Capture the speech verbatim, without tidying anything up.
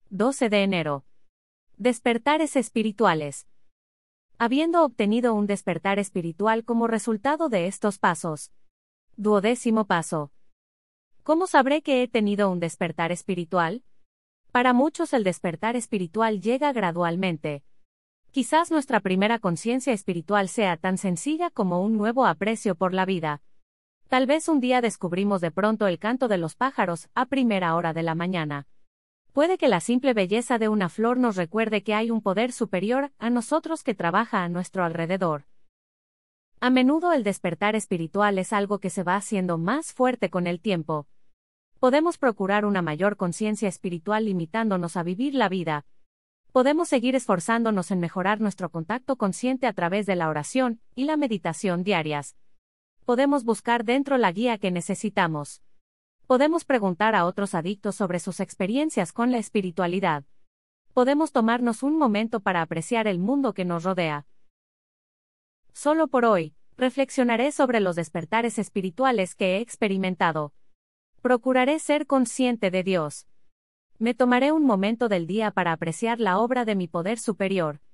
doce de enero. Despertares espirituales. Habiendo obtenido un despertar espiritual como resultado de estos pasos. Duodécimo paso. ¿Cómo sabré que he tenido un despertar espiritual? Para muchos el despertar espiritual llega gradualmente. Quizás nuestra primera conciencia espiritual sea tan sencilla como un nuevo aprecio por la vida. Tal vez un día descubrimos de pronto el canto de los pájaros a primera hora de la mañana. Puede que la simple belleza de una flor nos recuerde que hay un poder superior a nosotros que trabaja a nuestro alrededor. A menudo el despertar espiritual es algo que se va haciendo más fuerte con el tiempo. Podemos procurar una mayor conciencia espiritual limitándonos a vivir la vida. Podemos seguir esforzándonos en mejorar nuestro contacto consciente a través de la oración y la meditación diarias. Podemos buscar dentro la guía que necesitamos. Podemos preguntar a otros adictos sobre sus experiencias con la espiritualidad. Podemos tomarnos un momento para apreciar el mundo que nos rodea. Solo por hoy, reflexionaré sobre los despertares espirituales que he experimentado. Procuraré ser consciente de Dios. Me tomaré un momento del día para apreciar la obra de mi poder superior.